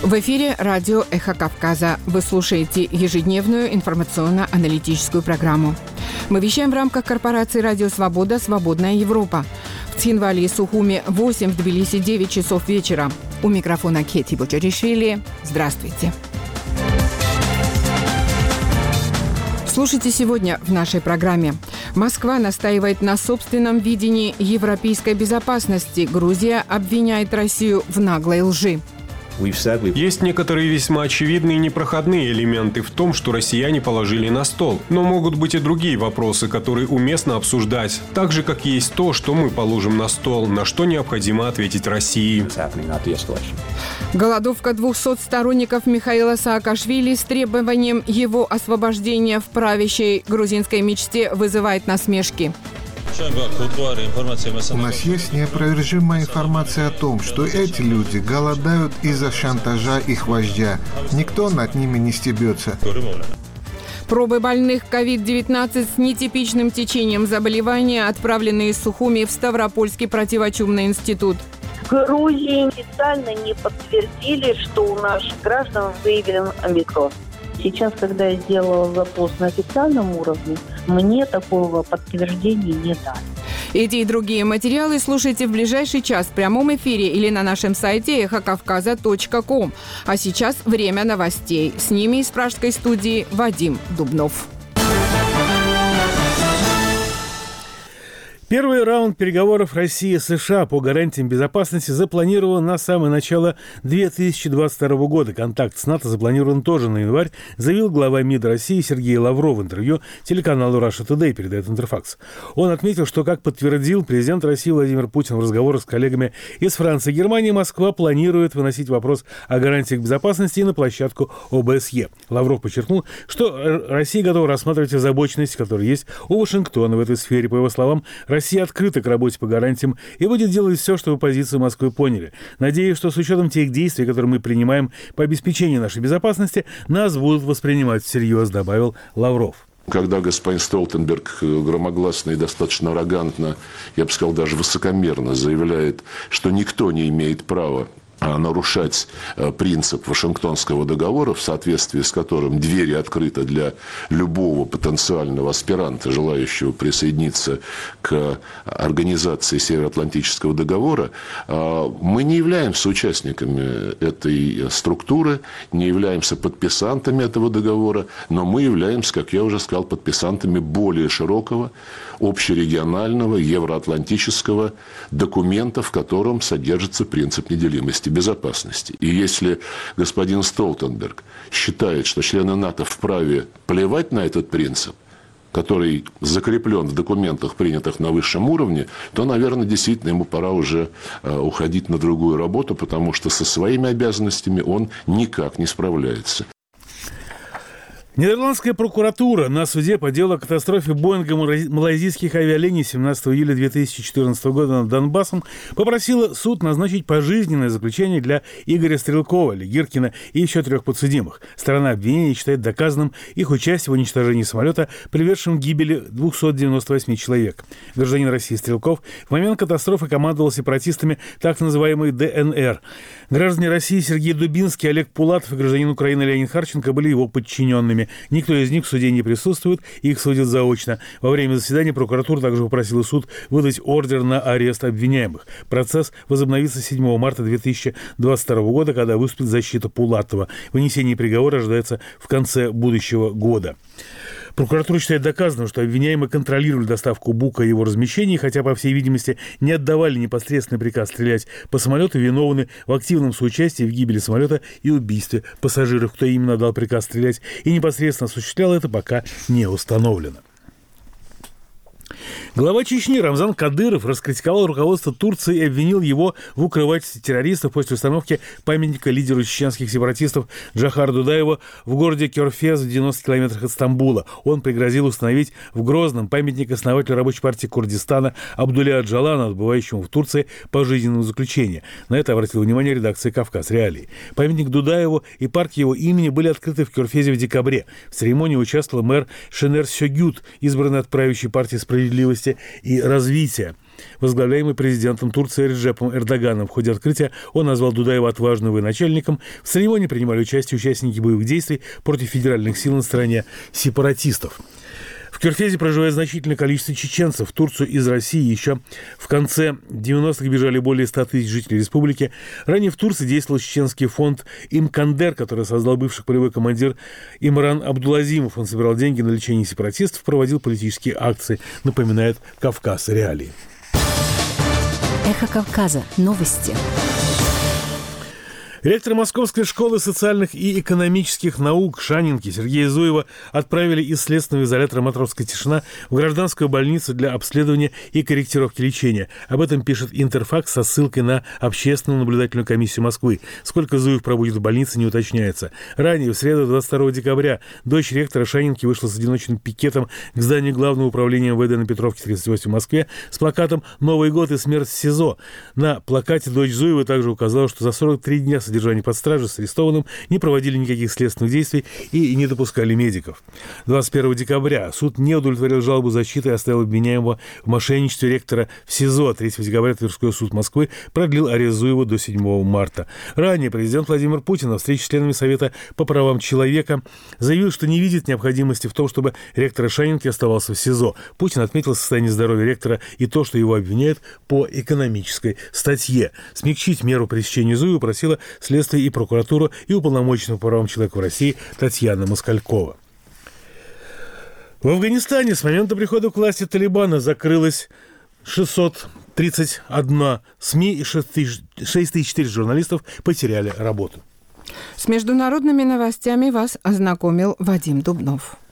В эфире радио «Эхо Кавказа». Вы слушаете ежедневную информационно-аналитическую программу. Мы вещаем в рамках корпорации «Радио Свобода. Свободная Европа». В Цхинвале и Сухуми 8, в Тбилиси 9 часов вечера. У микрофона Кети Бочаришвили. Здравствуйте. Слушайте сегодня в нашей программе. Москва настаивает на собственном видении европейской безопасности. Грузия обвиняет Россию в наглой лжи. Есть некоторые весьма очевидные непроходные элементы в том, что россияне положили на стол. Но могут быть и другие вопросы, которые уместно обсуждать. Так же, как есть то, что мы положим на стол, на что необходимо ответить России. Голодовка 200 сторонников Михаила Саакашвили с требованием его освобождения в правящей грузинской мечте вызывает насмешки. У нас есть неопровержимая информация о том, что эти люди голодают из-за шантажа их вождя. Никто над ними не стебется. Пробы больных COVID-19 с нетипичным течением заболевания отправлены из Сухуми в Ставропольский противочумный институт. В Грузии официально не подтвердили, что у наших граждан выявлен омикрон. Сейчас, когда я сделала запрос на официальном уровне, мне такого подтверждения не дали. Эти и другие материалы слушайте в ближайший час в прямом эфире или на нашем сайте эхокавказа.ком. А сейчас время новостей. С ними из пражской студии Вадим Дубнов. Первый раунд переговоров России и США по гарантиям безопасности запланирован на самое начало 2022 года. Контакт с НАТО запланирован тоже на январь, заявил глава МИД России Сергей Лавров в интервью телеканалу Russia Today, передает Интерфакс. Он отметил, что, как подтвердил президент России Владимир Путин в разговорах с коллегами из Франции и Германии, Москва планирует выносить вопрос о гарантиях безопасности на площадку ОБСЕ. Лавров подчеркнул, что Россия готова рассматривать озабоченность, которая есть у Вашингтона в этой сфере. По его словам, Россия открыта к работе по гарантиям и будет делать все, чтобы позицию Москвы поняли. Надеюсь, что с учетом тех действий, которые мы принимаем по обеспечению нашей безопасности, нас будут воспринимать всерьез, добавил Лавров. Когда господин Столтенберг громогласно и достаточно аррогантно, я бы сказал, даже высокомерно заявляет, что никто не имеет права нарушать принцип Вашингтонского договора, в соответствии с которым двери открыты для любого потенциального аспиранта, желающего присоединиться к организации Североатлантического договора, мы не являемся участниками этой структуры, не являемся подписантами этого договора, но мы являемся, как я уже сказал, подписантами более широкого, общерегионального, евроатлантического документа, в котором содержится принцип неделимости безопасности. И если господин Столтенберг считает, что члены НАТО вправе плевать на этот принцип, который закреплен в документах, принятых на высшем уровне, то, наверное, действительно ему пора уже уходить на другую работу, потому что со своими обязанностями он никак не справляется. Нидерландская прокуратура на суде по делу о катастрофе Боинга малайзийских авиалиний 17 июля 2014 года над Донбассом попросила суд назначить пожизненное заключение для Игоря Стрелкова, Легиркина и еще 3 подсудимых. Сторона обвинения считает доказанным их участие в уничтожении самолета, приведшем к гибели 298 человек. Гражданин России Стрелков в момент катастрофы командовал сепаратистами так называемой ДНР. Граждане России Сергей Дубинский, Олег Пулатов и гражданин Украины Леонид Харченко были его подчиненными. Никто из них в суде не присутствует, их судят заочно. Во время заседания прокуратура также попросила суд выдать ордер на арест обвиняемых. Процесс возобновится 7 марта 2022 года, когда выступит защита Пулатова. Вынесение приговора ожидается в конце будущего года. Прокуратура считает доказанным, что обвиняемые контролировали доставку Бука и его размещение, хотя, по всей видимости, не отдавали непосредственный приказ стрелять по самолету, виновны в активном соучастии в гибели самолета и убийстве пассажиров. Кто именно дал приказ стрелять и непосредственно осуществлял это, пока не установлено. Глава Чечни Рамзан Кадыров раскритиковал руководство Турции и обвинил его в укрывательстве террористов после установки памятника лидеру чеченских сепаратистов Джохару Дудаеву в городе Кёрфез в 90 километрах от Стамбула. Он пригрозил установить в Грозном памятник основателю Рабочей партии Курдистана Абдуле Аджалану, отбывающему в Турции пожизненное заключение. На это обратила внимание редакция «Кавказ Реалии». Памятник Дудаеву и парк его имени были открыты в Кёрфезе в декабре. В церемонии участвовал мэр Шенер Сёгют, избранный от правящей партии «Справедливость» справедливости и развития, возглавляемый президентом Турции Реджепом Эрдоганом. В ходе открытия он назвал Дудаева отважным военачальником. В церемонии принимали участие участники боевых действий против федеральных сил на стороне сепаратистов. В Кёрфезе проживает значительное количество чеченцев. В Турцию из России еще в конце 90-х бежали более 100 тысяч жителей республики. Ранее в Турции действовал чеченский фонд «Имкандер», который создал бывший полевой командир Имран Абдулазимов. Он собирал деньги на лечение сепаратистов, проводил политические акции, напоминает «Кавказ. Реалии». Эхо Кавказа. Новости. Ректора Московской школы социальных и экономических наук Шанинки Сергея Зуева отправили из следственного изолятора «Матросская тишина» в гражданскую больницу для обследования и корректировки лечения. Об этом пишет Интерфакс со ссылкой на Общественную наблюдательную комиссию Москвы. Сколько Зуев пробудет в больнице, не уточняется. Ранее, в среду 22 декабря, дочь ректора Шанинки вышла с одиночным пикетом к зданию Главного управления МВД на Петровке, 38 в Москве, с плакатом «Новый год и смерть в СИЗО». На плакате дочь Зуева также указала, что за 43 дня содержания под стражей с арестованным не проводили никаких следственных действий и не допускали медиков. 21 декабря суд не удовлетворил жалобу защиты и оставил обвиняемого в мошенничестве ректора в СИЗО. 3 декабря Тверской суд Москвы продлил арест Зуева до 7 марта. Ранее президент Владимир Путин на встрече с членами Совета по правам человека заявил, что не видит необходимости в том, чтобы ректор Шанинки оставался в СИЗО. Путин отметил состояние здоровья ректора и то, что его обвиняют по экономической статье. Смягчить меру пресечения Зуева просила следствие и прокуратуру, и уполномоченного по правам человека в России Татьяна Москалькова. В Афганистане с момента прихода к власти Талибана закрылось 631 СМИ и 6004 журналистов потеряли работу. С международными новостями вас ознакомил Вадим Дубнов.